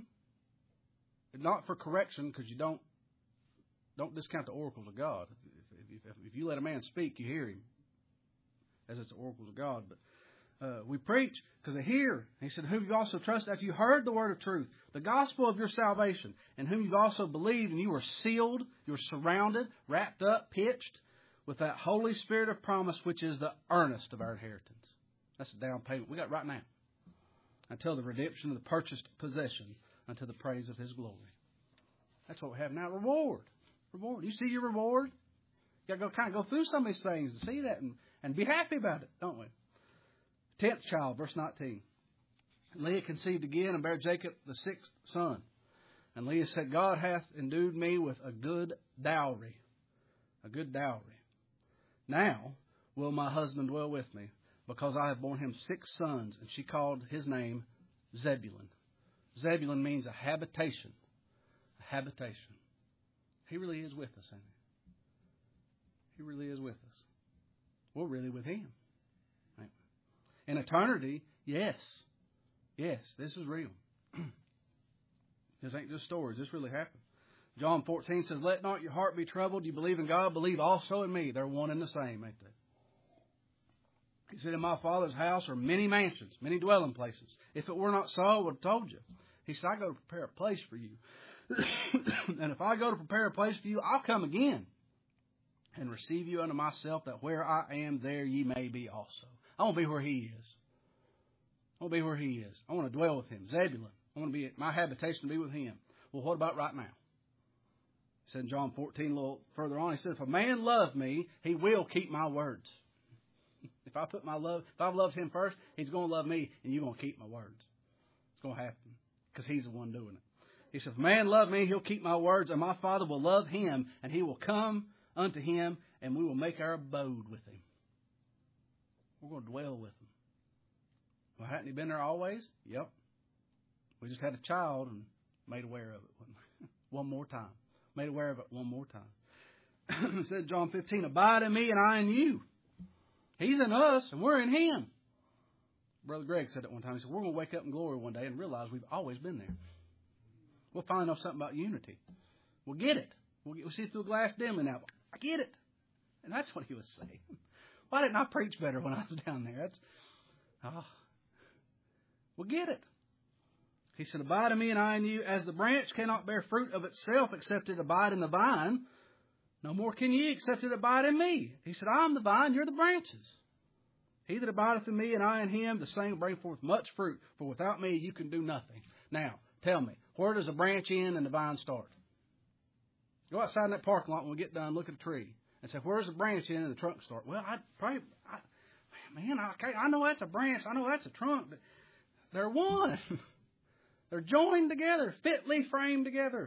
[SPEAKER 1] Not for correction, because you don't don't discount the oracles of God. If, if, if you let a man speak, you hear him, as it's the oracles of God. But uh, we preach because they hear. He said, whom you also trust after you heard the word of truth, the gospel of your salvation, and whom you've also believed, and you were sealed, you were surrounded, wrapped up, pitched with that Holy Spirit of promise, which is the earnest of our inheritance. That's the down payment we got right now. Until the redemption of the purchased possession, unto the praise of His glory. That's what we have now. Reward. Reward. You see your reward? You got to go kind of go through some of these things and see that and, and be happy about it, don't we? Tenth child, verse nineteen. Leah conceived again and bare Jacob the sixth son. And Leah said, God hath endued me with a good dowry. A good dowry. Now will my husband dwell with me, because I have borne him six sons. And she called his name Zebulun. Zebulun means a habitation. A habitation. He really is with us, ain't he? He really is with us. We're really with Him. In eternity, yes. Yes, this is real. This ain't just stories. This really happened. John fourteen says, let not your heart be troubled. You believe in God, believe also in me. They're one and the same, ain't they? He said, in my Father's house are many mansions, many dwelling places. If it were not so, I would have told you. He said, I go to prepare a place for you. And if I go to prepare a place for you, I'll come again and receive you unto myself, that where I am, there ye may be also. I want to be where He is. I want to be where He is. I want to dwell with Him. Zebulun. I want to be, my habitation to be with Him. Well, what about right now? He said in John fourteen, a little further on, he said, if a man love me, he will keep my words. If I put my love, if I've loved Him first, He's going to love me, and you're going to keep my words. It's going to happen because He's the one doing it. He said, if a man love me, he'll keep my words, and my Father will love him, and He will come unto him, and we will make our abode with him. We're going to dwell with Him. Well, hadn't He been there always? Yep. We just had a child and made aware of it one more time. Made aware of it one more time. It said John fifteen, abide in me and I in you. He's in us and we're in Him. Brother Greg said it one time. He said, we're going to wake up in glory one day and realize we've always been there. We'll finally know something about unity. We'll get it. We'll, get, we'll see through a glass dimly now. I get it. And that's what he was saying. Why didn't I preach better when I was down there? That's, oh, we'll get it. He said, abide in me and I in you. As the branch cannot bear fruit of itself except it abide in the vine, no more can ye except it abide in me. He said, I am the vine, you're the branches. He that abideth in me and I in him, the same will bring forth much fruit. For without me you can do nothing. Now, tell me, where does the branch end and the vine start? Go outside in that parking lot when we get done, look at a tree, and say, where's the branch end and the trunk start? Well, I probably, I, man, I, I know that's a branch, I know that's a trunk, but they're one. They're joined together, fitly framed together.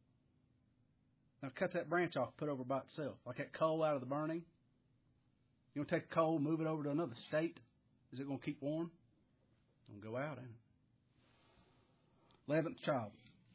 [SPEAKER 1] Now cut that branch off, put it over by itself. Like that coal out of the burning. You want to take the coal, move it over to another state? Is it going to keep warm? It's going to go out, ain't it? Eleventh child.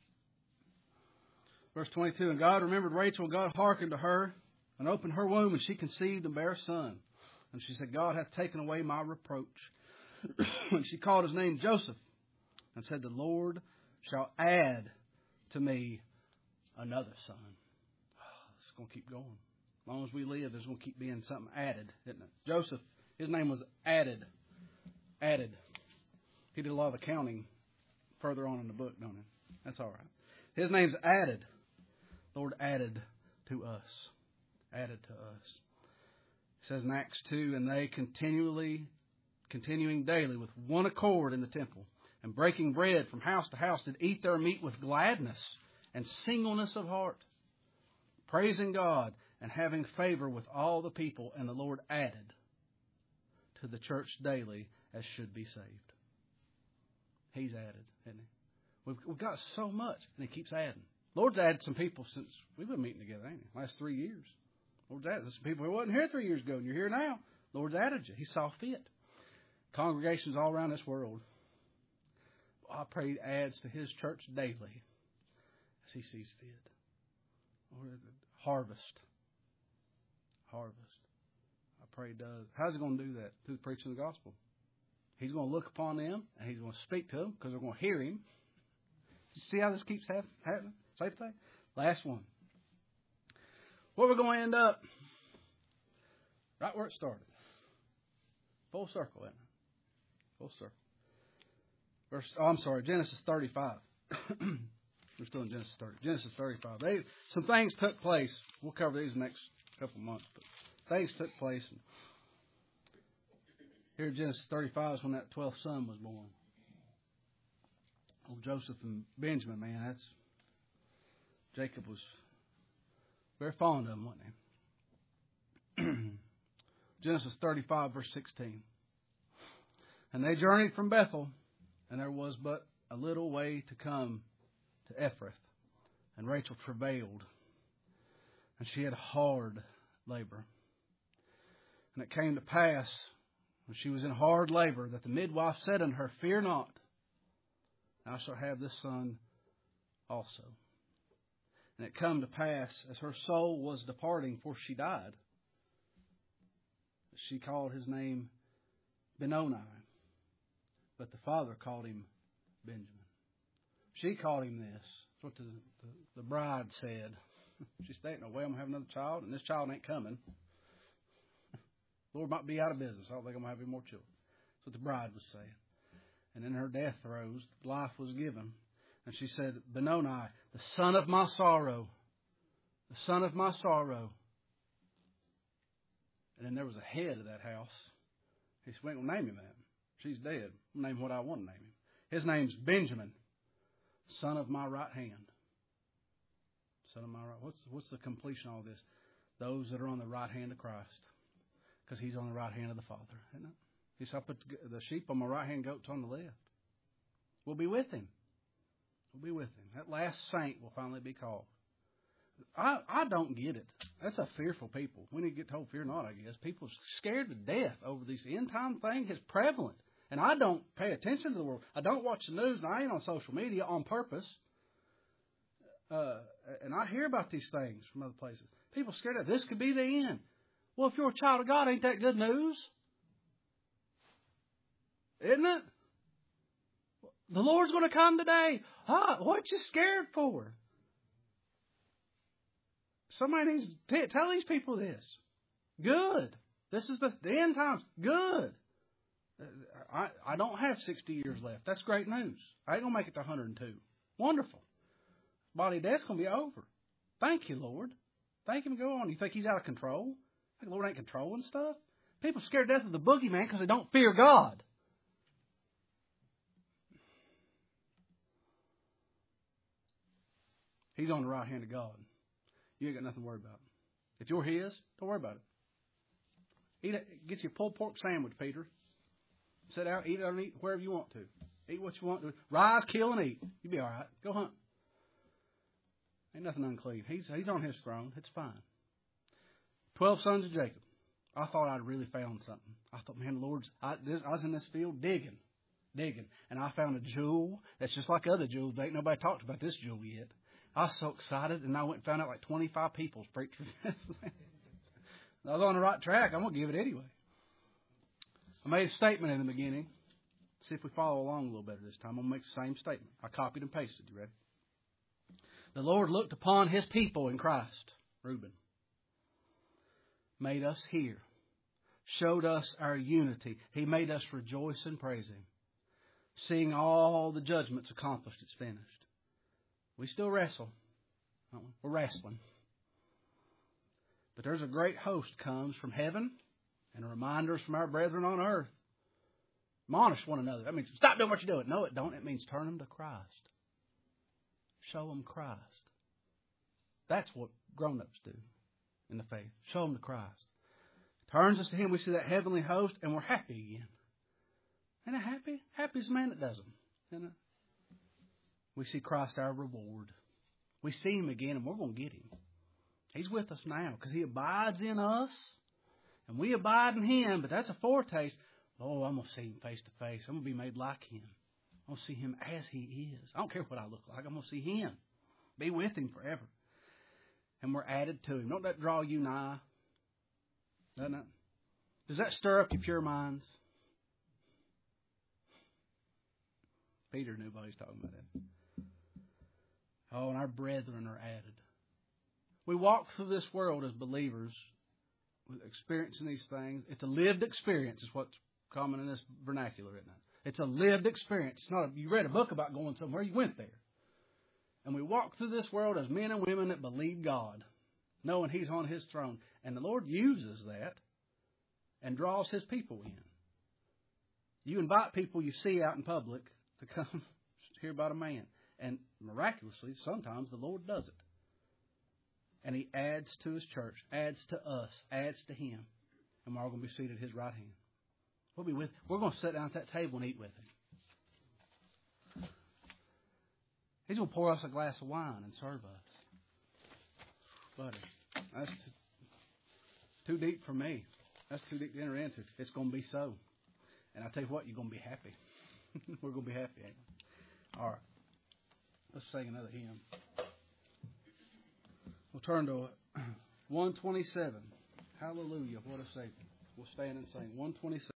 [SPEAKER 1] Verse twenty-two, and God remembered Rachel, and God hearkened to her, and opened her womb, and she conceived and bare a son. And she said, God hath taken away my reproach. And she called his name Joseph, and said, the Lord shall add to me another son. Oh, it's going to keep going. As long as we live, there's going to keep being something added, isn't it? Joseph, his name was Added. Added. He did a lot of accounting further on in the book, don't he? That's all right. His name's Added. Lord added to us. Added to us. It says in Acts two, and they continually, continuing daily with one accord in the temple, and breaking bread from house to house, did eat their meat with gladness and singleness of heart, praising God and having favor with all the people. And the Lord added to the church daily as should be saved. He's added, hasn't He? We've, we've got so much, and He keeps adding. Lord's added some people since we've been meeting together, ain't He? Last three years. Lord's added some people who wasn't here three years ago, and you're here now. Lord's added you. He saw fit. Congregations all around this world. I pray He adds to His church daily as He sees fit. Harvest. Harvest. I pray He does. How's He going to do that? Through the preaching of the gospel. He's going to look upon them, and He's going to speak to them because they're going to hear Him. See how this keeps happening? Safe thing? Last one. Where we're going to end up? Right where it started. Full circle, isn't it? Full circle. Verse, oh, I'm sorry, Genesis thirty-five. We're still in Genesis thirty. Genesis thirty-five. They, some things took place. We'll cover these next couple of months, but things took place. And here in Genesis thirty-five is when that twelfth son was born. Old Joseph and Benjamin, man, that's Jacob was very fond of him, wasn't he? Genesis thirty-five, verse sixteen. And they journeyed from Bethel, and there was but a little way to come to Ephrath. And Rachel travailed, and she had hard labor. And it came to pass, when she was in hard labor, that the midwife said unto her, fear not, thou shalt have this son also. And it come to pass, as her soul was departing, for she died, she called his name Benoni, but the father called him Benjamin. She called him this what the, the, the bride said. She said, ain't no way I'm going to have another child, and this child ain't coming. Lord might be out of business. I don't think I'm going to have any more children. That's what the bride was saying. And in her death throes, life was given. And she said, Benoni, the son of my sorrow, the son of my sorrow. And then there was a head of that house. He said, we ain't going to name him that. She's dead. I'll name what I want to name him. His name's Benjamin, son of my right hand. Son of my right. What's, what's the completion of all this? Those that are on the right hand of Christ. Because He's on the right hand of the Father, isn't it? He said, I put the sheep on my right hand, goats on the left. We'll be with Him. We'll be with Him. That last saint will finally be called. I, I don't get it. That's a fearful people. We need to get told, fear not, I guess. People are scared to death over this end time thing. It's prevalent. And I don't pay attention to the world. I don't watch the news, and I ain't on social media on purpose. Uh, and I hear about these things from other places. People are scared of this could be the end. Well, if you're a child of God, ain't that good news? Isn't it? The Lord's going to come today. Huh? What you scared for? Somebody needs to t- tell these people this. Good. This is the, the end times. Good. I, I don't have sixty years left. That's great news. I ain't going to make it to one hundred two. Wonderful. Body death's going to be over. Thank you, Lord. Thank Him. Go on. You think He's out of control? The Lord ain't controlling stuff? People are scared to death of the boogeyman because they don't fear God. He's on the right hand of God. You ain't got nothing to worry about. If you're His, don't worry about it. Eat it. Get you a pulled pork sandwich, Peter. Sit out, eat it, and eat wherever you want to. Eat what you want to. Rise, kill, and eat. You'll be all right. Go hunt. Ain't nothing unclean. He's, he's on His throne. It's fine. Twelve sons of Jacob. I thought I'd really found something. I thought, man, Lord's, I, this, I was in this field digging, digging, and I found a jewel that's just like other jewels. Ain't nobody talked about this jewel yet. I was so excited, and I went and found out like twenty-five people's preached for this thing. I was on the right track. I'm going to give it anyway. I made a statement in the beginning. See if we follow along a little better this time. I'm going to make the same statement. I copied and pasted. You ready? The Lord looked upon His people in Christ. Reuben. Made us hear. Showed us our unity. He made us rejoice and praise Him. Seeing all the judgments accomplished, it's finished. We still wrestle. We're wrestling. But there's a great host comes from heaven and reminders from our brethren on earth. Admonish one another. That means stop doing what you're doing. No, it don't. It means turn them to Christ. Show them Christ. That's what grown-ups do in the faith. Show them to Christ. Turns us to Him. We see that heavenly host and we're happy again. Ain't it happy? Happy is the man that does them. Isn't it? We see Christ our reward. We see Him again and we're going to get Him. He's with us now because He abides in us and we abide in Him. But that's a foretaste. Oh, I'm going to see Him face to face. I'm going to be made like Him. I'm going to see Him as He is. I don't care what I look like. I'm going to see Him. Be with Him forever. And we're added to Him. Don't that draw you nigh? Doesn't it? Does that stir up your pure minds? Peter knew what he's talking about. That. Oh, and our brethren are added. We walk through this world as believers, experiencing these things. It's a lived experience, is what's common in this vernacular, isn't it? It's a lived experience. It's not a, you read a book about going somewhere, you went there. And we walk through this world as men and women that believe God, knowing He's on His throne. And the Lord uses that and draws His people in. You invite people you see out in public to come hear about a man. And miraculously, sometimes the Lord does it. And He adds to His church, adds to us, adds to Him. And we're all going to be seated at His right hand. We'll be with, we're going to sit down at that table and eat with Him. He's going to pour us a glass of wine and serve us. Buddy, that's too, too deep for me. That's too deep to enter into. It's going to be so. And I tell you what, you're going to be happy. We're going to be happy, ain't we? All right. Let's sing another hymn. We'll turn to one twenty-seven. Hallelujah. What a Savior. We'll stand and sing one twenty-seven.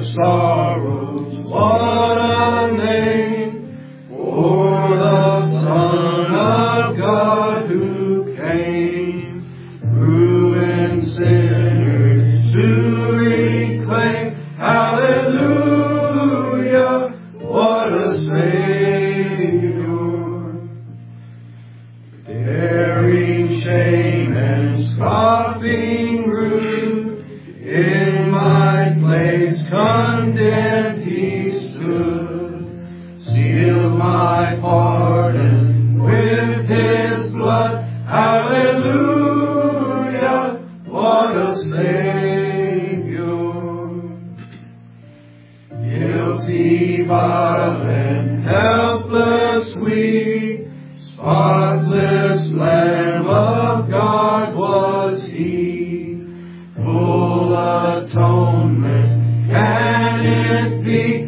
[SPEAKER 2] sorrows, what a name for the Son of God who came, ruined sinners to reclaim. Hallelujah, what a Savior, bearing shame and scoffing rude, in my place condemned He stood, sealed my pardon with His blood. Hallelujah, what a Savior, guilty, violent, helpless, weak, spotless Lamb of God was He, full atonement can it be.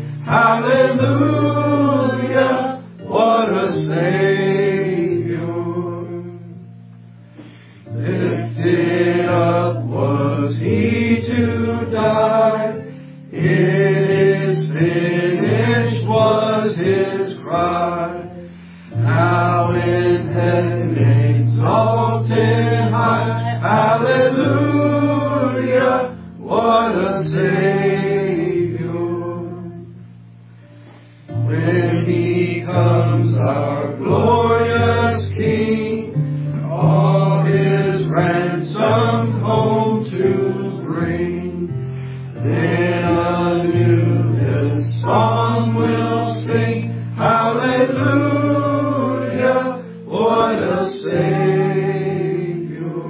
[SPEAKER 2] Hallelujah, what a Savior, lifted up was He to die. It is finished was His cry. Now in heaven exalted high. Hallelujah, what a Savior. When He comes, our glorious King, all His ransomed home to bring, then anew His song will sing. Hallelujah, what a Savior.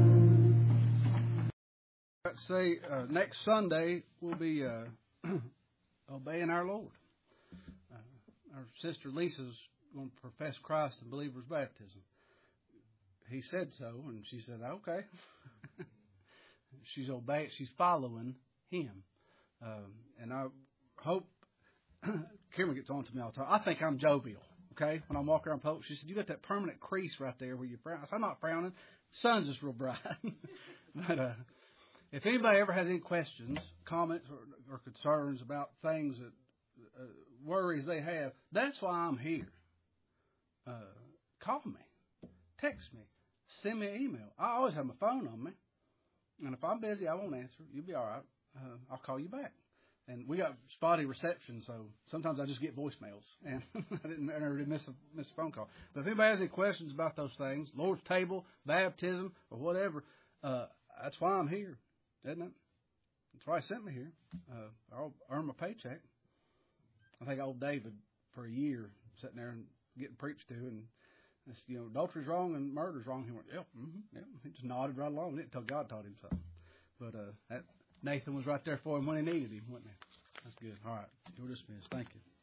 [SPEAKER 1] Let's say uh, next Sunday we'll be uh, obeying our Lord. Uh, our sister Lisa's going to profess Christ in believer's baptism. He said so, and she said, okay. She's obeying, she's following Him. Um, and I hope, Kimberly gets on to me all the time. I think I'm jovial, okay? When I'm walking around Pope, she said, you got that permanent crease right there where you frown. I said, I'm not frowning. The sun's just real bright. But uh, if anybody ever has any questions, comments, or, or concerns about things that uh, worries they have, that's why I'm here. Uh, call me. Text me. Send me an email. I always have my phone on me. And if I'm busy, I won't answer. You'll be all right. Uh, I'll call you back. And we got spotty reception, so sometimes I just get voicemails. And I didn't I never did miss a, miss a phone call. But if anybody has any questions about those things, Lord's table, baptism, or whatever, uh, that's why I'm here, isn't it? That's why He sent me here. Uh, I'll earn my paycheck. I think old David, for a year, sitting there and getting preached to, and it's, you know, adultery's wrong and murder's wrong. He went, yep, mm-hmm, yep. He just nodded right along with it until God taught him something. But uh, that Nathan was right there for him when he needed him, wasn't he? That's good. All right. You're dismissed. Thank you.